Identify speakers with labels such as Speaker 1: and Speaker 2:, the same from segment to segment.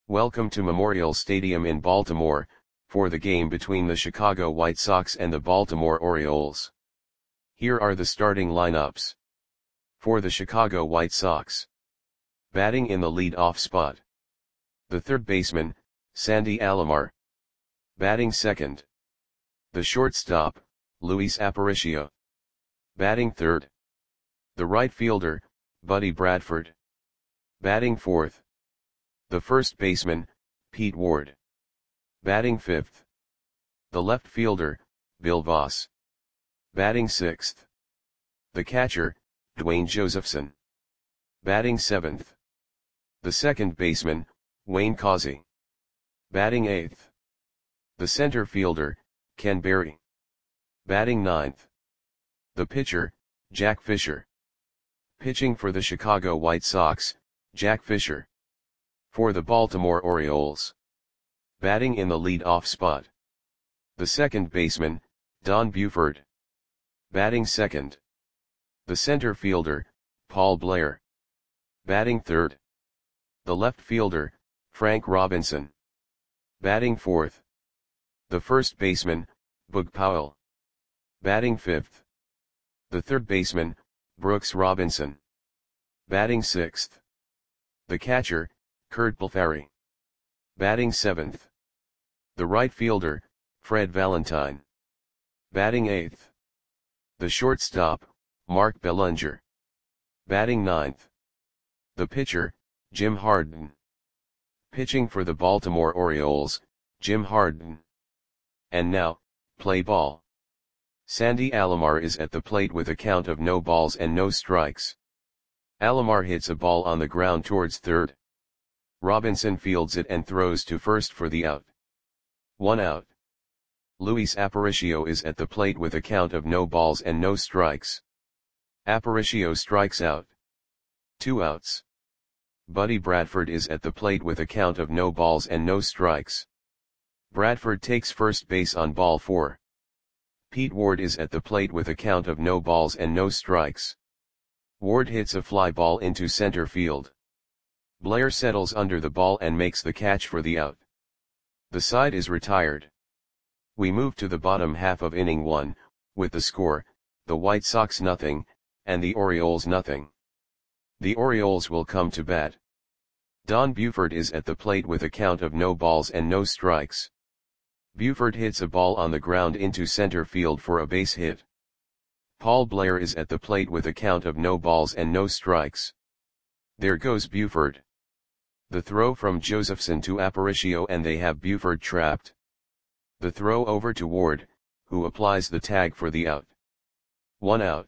Speaker 1: Welcome to Memorial Stadium in Baltimore, for the game between the Chicago White Sox and the Baltimore Orioles. Here are the starting lineups. For the Chicago White Sox. Batting in the lead-off spot. The third baseman, Sandy Alomar. Batting second. The shortstop, Luis Aparicio. Batting third. The right fielder, Buddy Bradford. Batting fourth. The first baseman, Pete Ward. Batting fifth. The left fielder, Bill Voss. Batting sixth. The catcher, Dwayne Josephson. Batting seventh. The second baseman, Wayne Causey. Batting eighth. The center fielder, Ken Berry. Batting ninth. The pitcher, Jack Fisher. Pitching for the Chicago White Sox, Jack Fisher. For the Baltimore Orioles. Batting in the lead-off spot. The second baseman, Don Buford. Batting second. The center fielder, Paul Blair. Batting third. The left fielder, Frank Robinson. Batting fourth. The first baseman, Boog Powell. Batting fifth. The third baseman, Brooks Robinson. Batting sixth. The catcher, Curt Blefary. Batting seventh. The right fielder, Fred Valentine. Batting eighth. The shortstop, Mark Bellinger. Batting ninth. The pitcher, Jim Harden. Pitching for the Baltimore Orioles, Jim Harden. And now, play ball. Sandy Alomar is at the plate with a count of no balls and no strikes. Alomar hits a ball on the ground towards third. Robinson fields it and throws to first for the out. 1 out. Luis Aparicio is at the plate with a count of no balls and no strikes. Aparicio strikes out. 2 outs. Buddy Bradford is at the plate with a count of no balls and no strikes. Bradford takes first base on ball 4. Pete Ward is at the plate with a count of no balls and no strikes. Ward hits a fly ball into center field. Blair settles under the ball and makes the catch for the out. The side is retired. We move to the bottom half of inning 1, with the score, the White Sox 0, and the Orioles 0. The Orioles will come to bat. Don Buford is at the plate with a count of no balls and no strikes. Buford hits a ball on the ground into center field for a base hit. Paul Blair is at the plate with a count of no balls and no strikes. There goes Buford. The throw from Josephson to Aparicio and they have Buford trapped. The throw over to Ward, who applies the tag for the out. 1 out.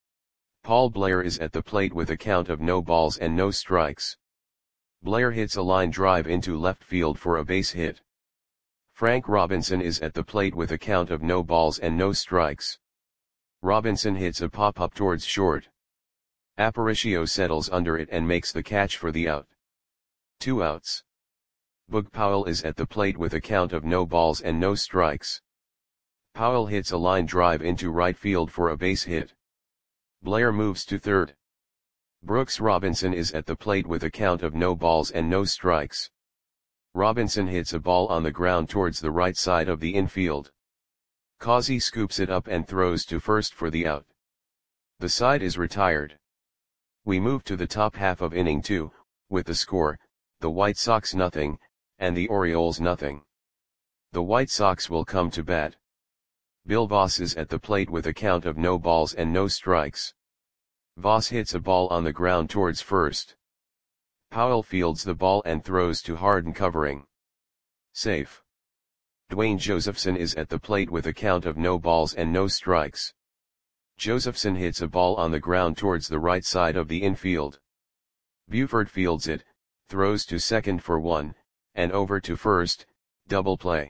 Speaker 1: Paul Blair is at the plate with a count of no balls and no strikes. Blair hits a line drive into left field for a base hit. Frank Robinson is at the plate with a count of no balls and no strikes. Robinson hits a pop-up towards short. Aparicio settles under it and makes the catch for the out. 2 outs. Boog Powell is at the plate with a count of no balls and no strikes. Powell hits a line drive into right field for a base hit. Blair moves to third. Brooks Robinson is at the plate with a count of no balls and no strikes. Robinson hits a ball on the ground towards the right side of the infield. Causey scoops it up and throws to first for the out. The side is retired. We move to the top half of inning 2, with the score, the White Sox 0, and the Orioles 0. The White Sox will come to bat. Bill Voss is at the plate with a count of no balls and no strikes. Voss hits a ball on the ground towards first. Powell fields the ball and throws to Harden covering. Safe. Dwayne Josephson is at the plate with a count of no balls and no strikes. Josephson hits a ball on the ground towards the right side of the infield. Buford fields it, throws to second for 1, and over to first, double play.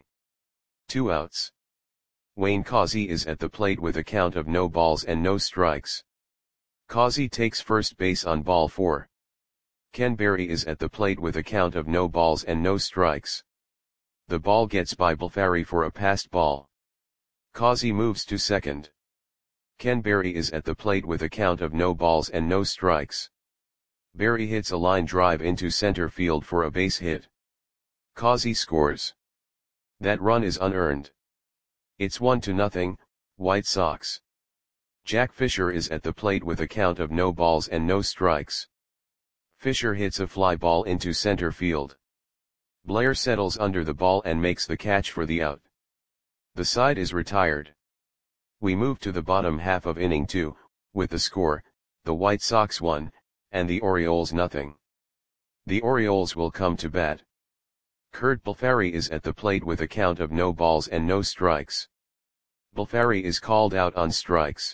Speaker 1: 2 outs. Wayne Causey is at the plate with a count of no balls and no strikes. Causey takes first base on ball 4. Ken Berry is at the plate with a count of no balls and no strikes. The ball gets by Blefary for a passed ball. Causey moves to second. Ken Berry is at the plate with a count of no balls and no strikes. Berry hits a line drive into center field for a base hit. Causey scores. That run is unearned. It's 1-0, White Sox. Jack Fisher is at the plate with a count of no balls and no strikes. Fisher hits a fly ball into center field. Blair settles under the ball and makes the catch for the out. The side is retired. We move to the bottom half of inning 2, with the score, the White Sox 1, and the Orioles nothing. The Orioles will come to bat. Curt Balfari is at the plate with a count of no balls and no strikes. Balfari is called out on strikes.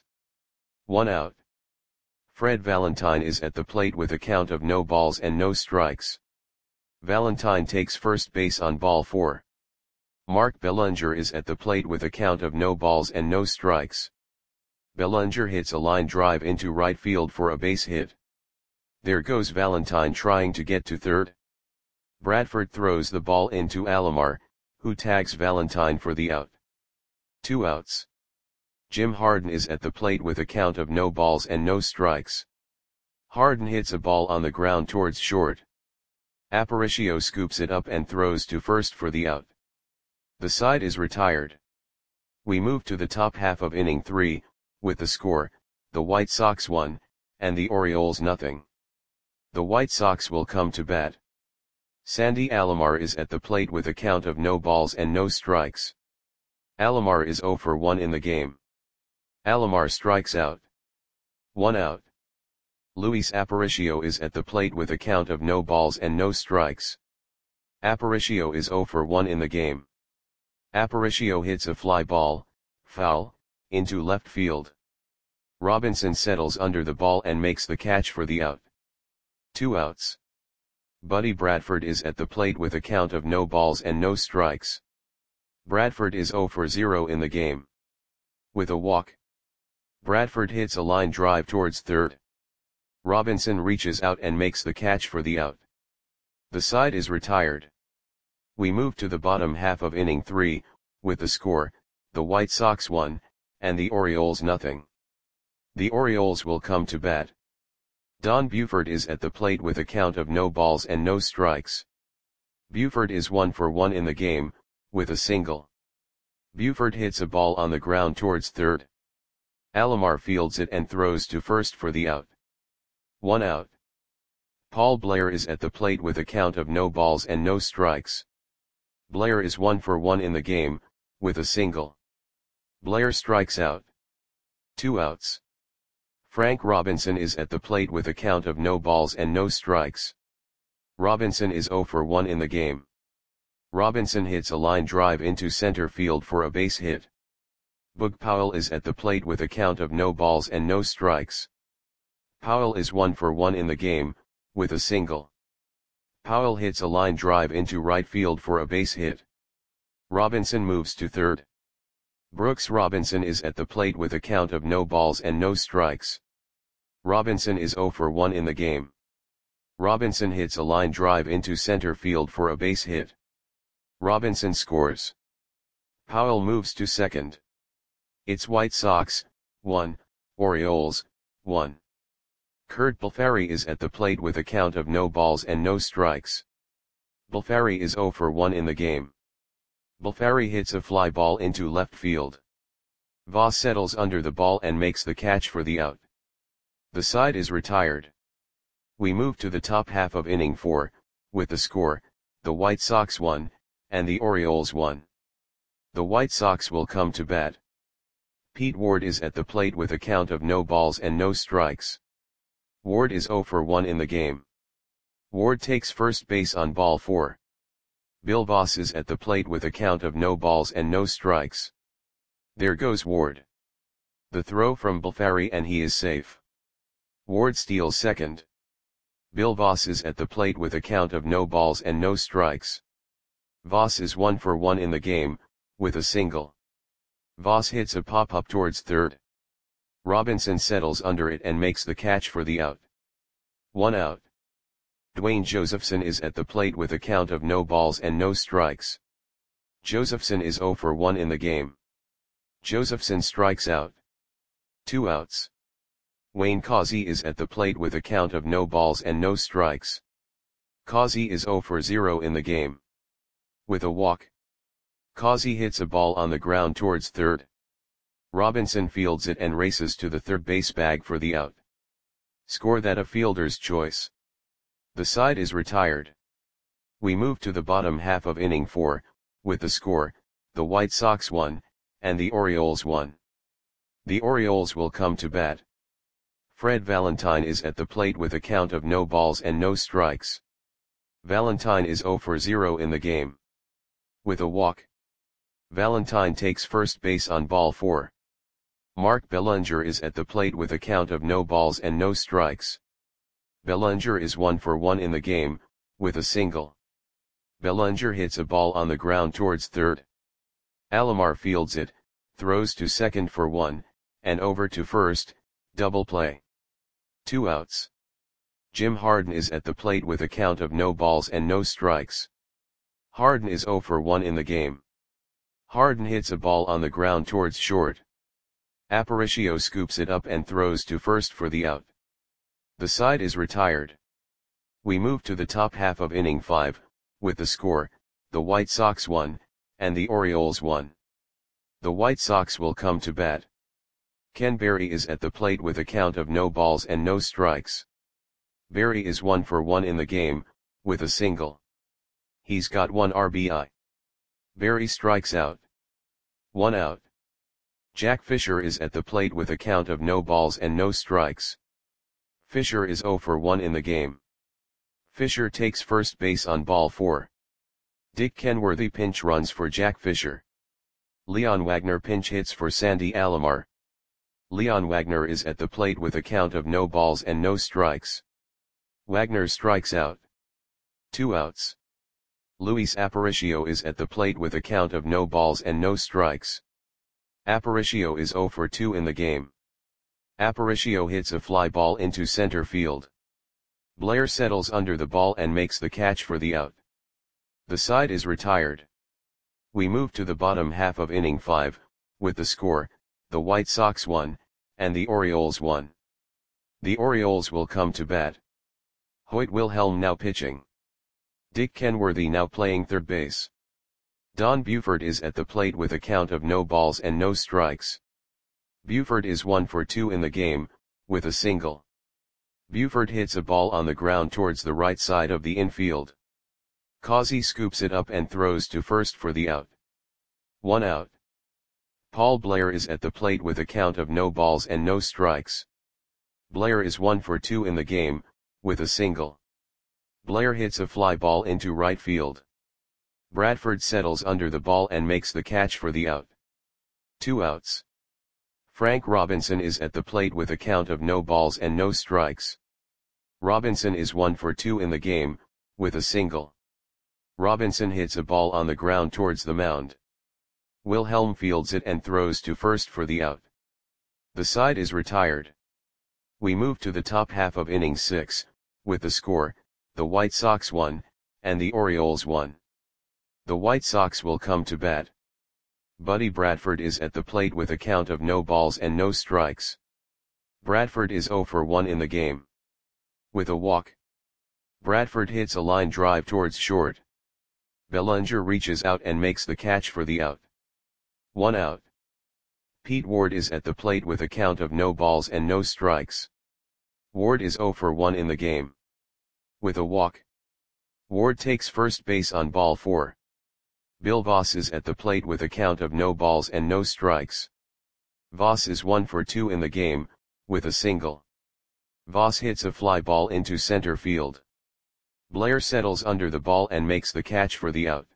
Speaker 1: 1 out. Fred Valentine is at the plate with a count of no balls and no strikes. Valentine takes first base on ball 4. Mark Bellinger is at the plate with a count of no balls and no strikes. Bellinger hits a line drive into right field for a base hit. There goes Valentine trying to get to third. Bradford throws the ball into Alomar, who tags Valentine for the out. 2 outs. Jim Harden is at the plate with a count of no balls and no strikes. Harden hits a ball on the ground towards short. Aparicio scoops it up and throws to first for the out. The side is retired. We move to the top half of inning 3, with the score, the White Sox 1, and the Orioles nothing. The White Sox will come to bat. Sandy Alomar is at the plate with a count of no balls and no strikes. Alomar is 0 for 1 in the game. Alomar strikes out. 1 out. Luis Aparicio is at the plate with a count of no balls and no strikes. Aparicio is 0 for 1 in the game. Aparicio hits a fly ball, foul, into left field. Robinson settles under the ball and makes the catch for the out. 2 outs. Buddy Bradford is at the plate with a count of no balls and no strikes. Bradford is 0 for 0 in the game. With a walk, Bradford hits a line drive towards third. Robinson reaches out and makes the catch for the out. The side is retired. We move to the bottom half of inning 3, with the score, the White Sox 1, and the Orioles nothing. The Orioles will come to bat. Don Buford is at the plate with a count of no balls and no strikes. Buford is 1 for 1 in the game, with a single. Buford hits a ball on the ground towards third. Alomar fields it and throws to first for the out. 1 out. Paul Blair is at the plate with a count of no balls and no strikes. Blair is 1 for 1 in the game, with a single. Blair strikes out. 2 outs. Frank Robinson is at the plate with a count of no balls and no strikes. Robinson is 0 for 1 in the game. Robinson hits a line drive into center field for a base hit. Boog Powell is at the plate with a count of no balls and no strikes. Powell is 1 for 1 in the game, with a single. Powell hits a line drive into right field for a base hit. Robinson moves to third. Brooks Robinson is at the plate with a count of no balls and no strikes. Robinson is 0 for 1 in the game. Robinson hits a line drive into center field for a base hit. Robinson scores. Powell moves to second. It's White Sox, 1, Orioles, 1. Curt Balfari is at the plate with a count of no balls and no strikes. Balfari is 0 for 1 in the game. Balfari hits a fly ball into left field. Voss settles under the ball and makes the catch for the out. The side is retired. We move to the top half of inning 4, with the score, the White Sox 1, and the Orioles 1. The White Sox will come to bat. Pete Ward is at the plate with a count of no balls and no strikes. Ward is 0 for 1 in the game. Ward takes first base on ball 4. Bill Voss is at the plate with a count of no balls and no strikes. There goes Ward. The throw from Balfari and he is safe. Ward steals second. Bill Voss is at the plate with a count of no balls and no strikes. Voss is 1 for 1 in the game, with a single. Voss hits a pop-up towards third. Robinson settles under it and makes the catch for the out. 1 out. Dwayne Josephson is at the plate with a count of no balls and no strikes. Josephson is 0 for 1 in the game. Josephson strikes out. 2 outs. Wayne Causey is at the plate with a count of no balls and no strikes. Causey is 0 for 0 in the game. With a walk, Causey hits a ball on the ground towards third. Robinson fields it and races to the third base bag for the out. Score that a fielder's choice. The side is retired. We move to the bottom half of inning 4, with the score, the White Sox 1, and the Orioles 1. The Orioles will come to bat. Fred Valentine is at the plate with a count of no balls and no strikes. Valentine is 0 for 0 in the game. With a walk, Valentine takes first base on ball 4. Mark Bellinger is at the plate with a count of no balls and no strikes. Bellinger is 1 for 1 in the game, with a single. Bellinger hits a ball on the ground towards third. Alomar fields it, throws to second for 1, and over to first, double play. 2 outs. Jim Harden is at the plate with a count of no balls and no strikes. Harden is 0 for 1 in the game. Harden hits a ball on the ground towards short. Aparicio scoops it up and throws to first for the out. The side is retired. We move to the top half of inning 5, with the score, the White Sox 1, and the Orioles 1. The White Sox will come to bat. Ken Berry is at the plate with a count of no balls and no strikes. Berry is 1 for 1 in the game, with a single. He's got 1 RBI. Berry strikes out. 1 out. Jack Fisher is at the plate with a count of no balls and no strikes. Fisher is 0 for 1 in the game. Fisher takes first base on ball 4. Dick Kenworthy pinch runs for Jack Fisher. Leon Wagner pinch hits for Sandy Alomar. Leon Wagner is at the plate with a count of no balls and no strikes. Wagner strikes out. 2 outs. Luis Aparicio is at the plate with a count of no balls and no strikes. Aparicio is 0 for 2 in the game. Aparicio hits a fly ball into center field. Blair settles under the ball and makes the catch for the out. The side is retired. We move to the bottom half of inning 5, with the score, the White Sox 1, and the Orioles 1. The Orioles will come to bat. Hoyt Wilhelm now pitching. Dick Kenworthy now playing third base. Don Buford is at the plate with a count of no balls and no strikes. Buford is 1 for 2 in the game, with a single. Buford hits a ball on the ground towards the right side of the infield. Causey scoops it up and throws to first for the out. 1 out. Paul Blair is at the plate with a count of no balls and no strikes. Blair is 1 for 2 in the game, with a single. Blair hits a fly ball into right field. Bradford settles under the ball and makes the catch for the out. 2 outs. Frank Robinson is at the plate with a count of no balls and no strikes. Robinson is 1 for 2 in the game, with a single. Robinson hits a ball on the ground towards the mound. Wilhelm fields it and throws to first for the out. The side is retired. We move to the top half of inning 6, with the score, the White Sox 1, and the Orioles 1. The White Sox will come to bat. Buddy Bradford is at the plate with a count of no balls and no strikes. Bradford is 0 for 1 in the game. With a walk, Bradford hits a line drive towards short. Bellinger reaches out and makes the catch for the out. 1 out. Pete Ward is at the plate with a count of no balls and no strikes. Ward is 0 for 1 in the game. With a walk, Ward takes first base on ball 4. Bill Voss is at the plate with a count of no balls and no strikes. Voss is 1 for 2 in the game, with a single. Voss hits a fly ball into center field. Blair settles under the ball and makes the catch for the out.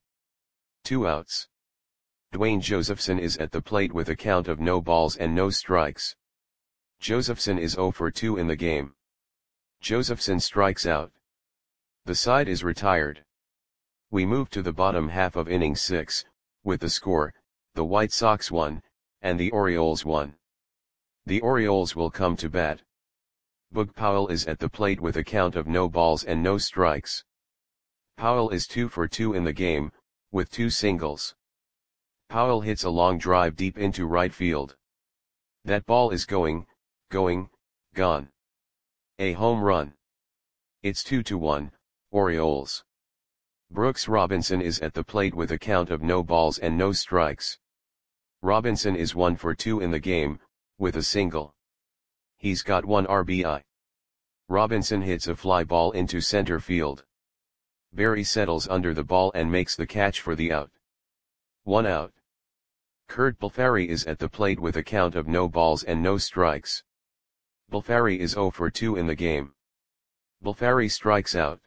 Speaker 1: 2 outs. Dwayne Josephson is at the plate with a count of no balls and no strikes. Josephson is 0 for 2 in the game. Josephson strikes out. The side is retired. We move to the bottom half of inning 6, with the score, the White Sox 1, and the Orioles 1. The Orioles will come to bat. Boog Powell is at the plate with a count of no balls and no strikes. Powell is 2 for 2 in the game, with 2 singles. Powell hits a long drive deep into right field. That ball is gone. A home run. It's 2-1, Orioles. Brooks Robinson is at the plate with a count of no balls and no strikes. Robinson is 1 for 2 in the game, with a single. He's got 1 RBI. Robinson hits a fly ball into center field. Berry settles under the ball and makes the catch for the out. 1 out. Curt Balfari is at the plate with a count of no balls and no strikes. Balfari is 0 for 2 in the game. Balfari strikes out.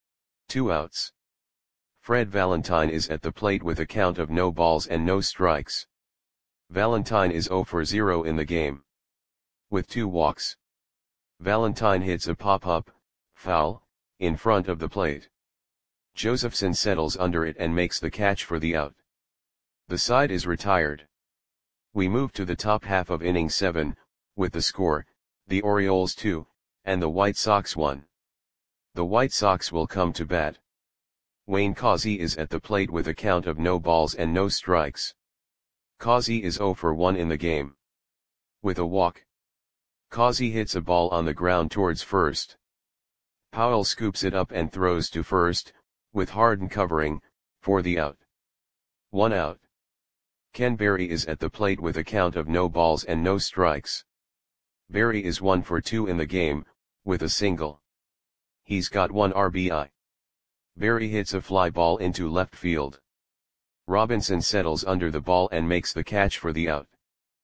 Speaker 1: 2 outs. Fred Valentine is at the plate with a count of no balls and no strikes. Valentine is 0 for 0 in the game. With 2 walks. Valentine hits a pop-up, foul, in front of the plate. Josephson settles under it and makes the catch for the out. The side is retired. We move to the top half of inning 7, with the score, the Orioles 2, and the White Sox 1. The White Sox will come to bat. Wayne Causey is at the plate with a count of no balls and no strikes. Causey is 0 for 1 in the game. With a walk. Causey hits a ball on the ground towards first. Powell scoops it up and throws to first, with Harden covering, for the out. 1 out. Ken Berry is at the plate with a count of no balls and no strikes. Berry is 1 for 2 in the game, with a single. He's got 1 RBI. Berry hits a fly ball into left field. Robinson settles under the ball and makes the catch for the out.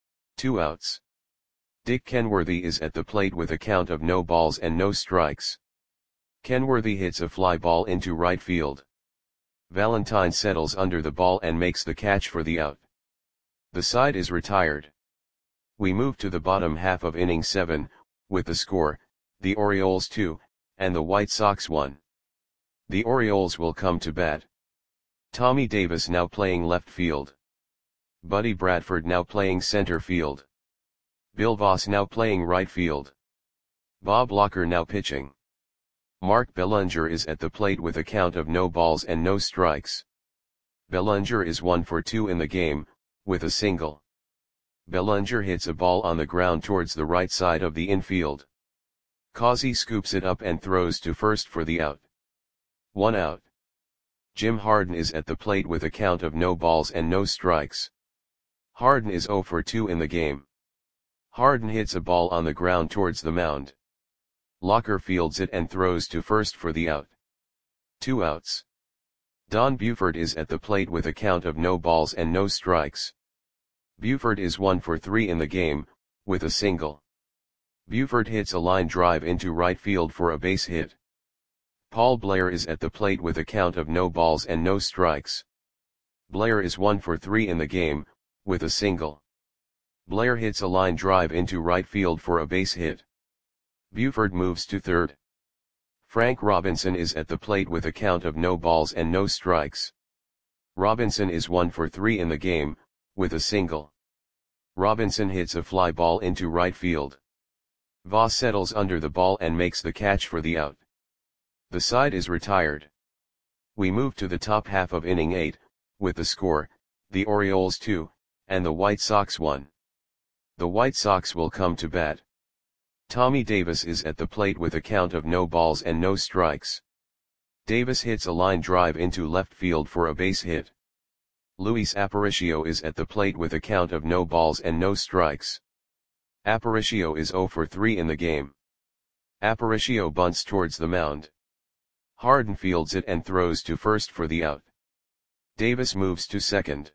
Speaker 1: 2 outs. Dick Kenworthy is at the plate with a count of no balls and no strikes. Kenworthy hits a fly ball into right field. Valentine settles under the ball and makes the catch for the out. The side is retired. We move to the bottom half of inning 7, with the score, the Orioles 2, and the White Sox 1. The Orioles will come to bat. Tommy Davis now playing left field. Buddy Bradford now playing center field. Bill Voss now playing right field. Bob Locker now pitching. Mark Bellinger is at the plate with a count of no balls and no strikes. Bellinger is 1 for 2 in the game, with a single. Bellinger hits a ball on the ground towards the right side of the infield. Causey scoops it up and throws to first for the out. 1 out. Jim Harden is at the plate with a count of no balls and no strikes. Harden is 0 for 2 in the game. Harden hits a ball on the ground towards the mound. Locker fields it and throws to first for the out. 2 outs. Don Buford is at the plate with a count of no balls and no strikes. Buford is 1 for 3 in the game, with a single. Buford hits a line drive into right field for a base hit. Paul Blair is at the plate with a count of no balls and no strikes. Blair is 1 for 3 in the game, with a single. Blair hits a line drive into right field for a base hit. Buford moves to third. Frank Robinson is at the plate with a count of no balls and no strikes. Robinson is 1 for 3 in the game, with a single. Robinson hits a fly ball into right field. Voss settles under the ball and makes the catch for the out. The side is retired. We move to the top half of inning 8, with the score, the Orioles 2, and the White Sox 1. The White Sox will come to bat. Tommy Davis is at the plate with a count of no balls and no strikes. Davis hits a line drive into left field for a base hit. Luis Aparicio is at the plate with a count of no balls and no strikes. Aparicio is 0 for 3 in the game. Aparicio bunts towards the mound. Harden fields it and throws to first for the out. Davis moves to second.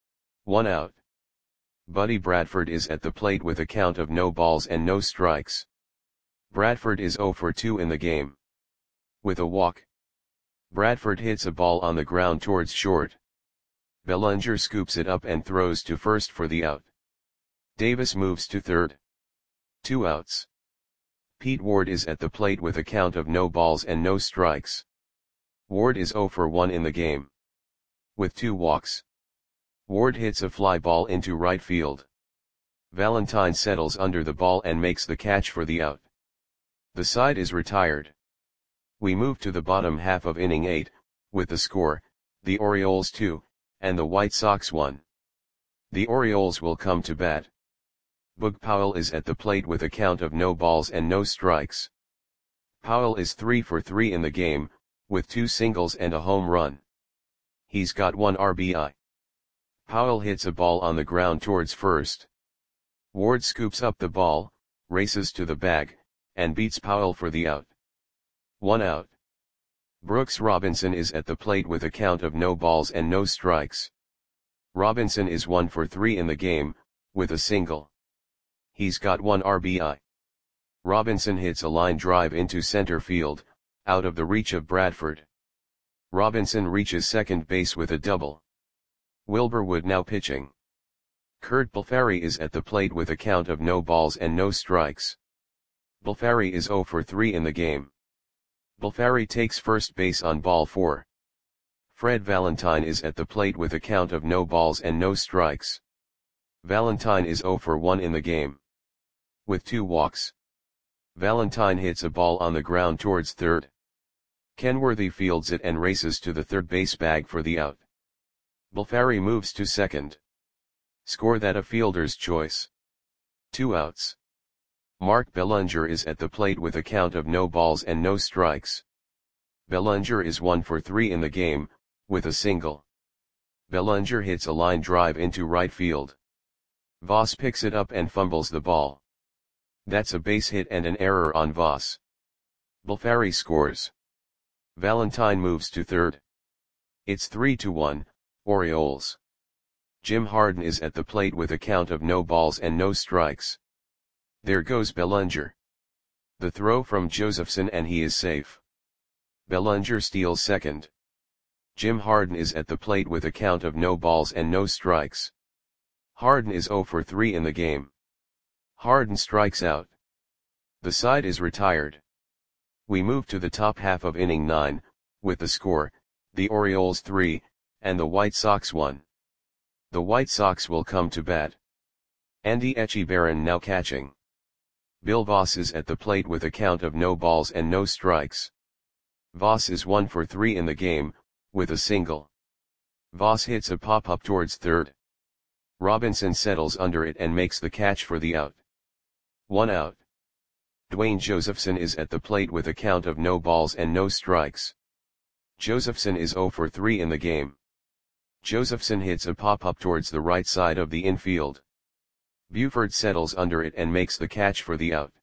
Speaker 1: 1 out. Buddy Bradford is at the plate with a count of no balls and no strikes. Bradford is 0 for 2 in the game. With a walk. Bradford hits a ball on the ground towards short. Bellinger scoops it up and throws to first for the out. Davis moves to third. 2 outs. Pete Ward is at the plate with a count of no balls and no strikes. Ward is 0 for 1 in the game. With 2 walks. Ward hits a fly ball into right field. Valentine settles under the ball and makes the catch for the out. The side is retired. We move to the bottom half of inning 8, with the score, the Orioles 2, and the White Sox 1. The Orioles will come to bat. Boog Powell is at the plate with a count of no balls and no strikes. Powell is 3 for 3 in the game, with 2 singles and a home run. He's got 1 RBI. Powell hits a ball on the ground towards first. Ward scoops up the ball, races to the bag, and beats Powell for the out. 1 out. Brooks Robinson is at the plate with a count of no balls and no strikes. Robinson is 1 for 3 in the game, with a single. He's got 1 RBI. Robinson hits a line drive into center field, out of the reach of Bradford. Robinson reaches second base with a double. Wilbur Wood now pitching. Curt Balfari is at the plate with a count of no balls and no strikes. Balfari is 0 for 3 in the game. Balfari takes first base on ball 4. Fred Valentine is at the plate with a count of no balls and no strikes. Valentine is 0 for 1 in the game. With 2 walks. Valentine hits a ball on the ground towards third. Kenworthy fields it and races to the third base bag for the out. Balfari moves to second. Score that a fielder's choice. 2 outs. Mark Bellinger is at the plate with a count of no balls and no strikes. Bellinger is 1 for 3 in the game, with a single. Bellinger hits a line drive into right field. Voss picks it up and fumbles the ball. That's a base hit and an error on Voss. Balfari scores. Valentine moves to third. It's 3-1, Orioles. Jim Harden is at the plate with a count of no balls and no strikes. There goes Bellinger. The throw from Josephson and he is safe. Bellinger steals second. Jim Harden is at the plate with a count of no balls and no strikes. Harden is 0 for 3 in the game. Harden strikes out. The side is retired. We move to the top half of inning 9, with the score, the Orioles 3, and the White Sox 1. The White Sox will come to bat. Andy Etchebarren now catching. Bill Voss is at the plate with a count of no balls and no strikes. Voss is 1 for 3 in the game, with a single. Voss hits a pop-up towards third. Robinson settles under it and makes the catch for the out. 1 out. Dwayne Josephson is at the plate with a count of no balls and no strikes. Josephson is 0 for 3 in the game. Josephson hits a pop-up towards the right side of the infield. Buford settles under it and makes the catch for the out.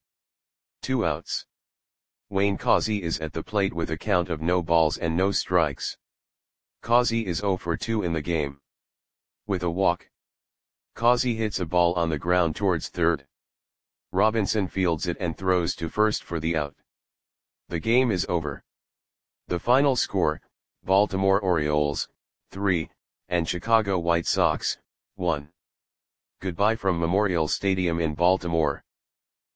Speaker 1: 2 outs. Wayne Causey is at the plate with a count of no balls and no strikes. Causey is 0 for 2 in the game. With a walk. Causey hits a ball on the ground towards third. Robinson fields it and throws to first for the out. The game is over. The final score, Baltimore Orioles, 3, and Chicago White Sox, 1. Goodbye from Memorial Stadium in Baltimore.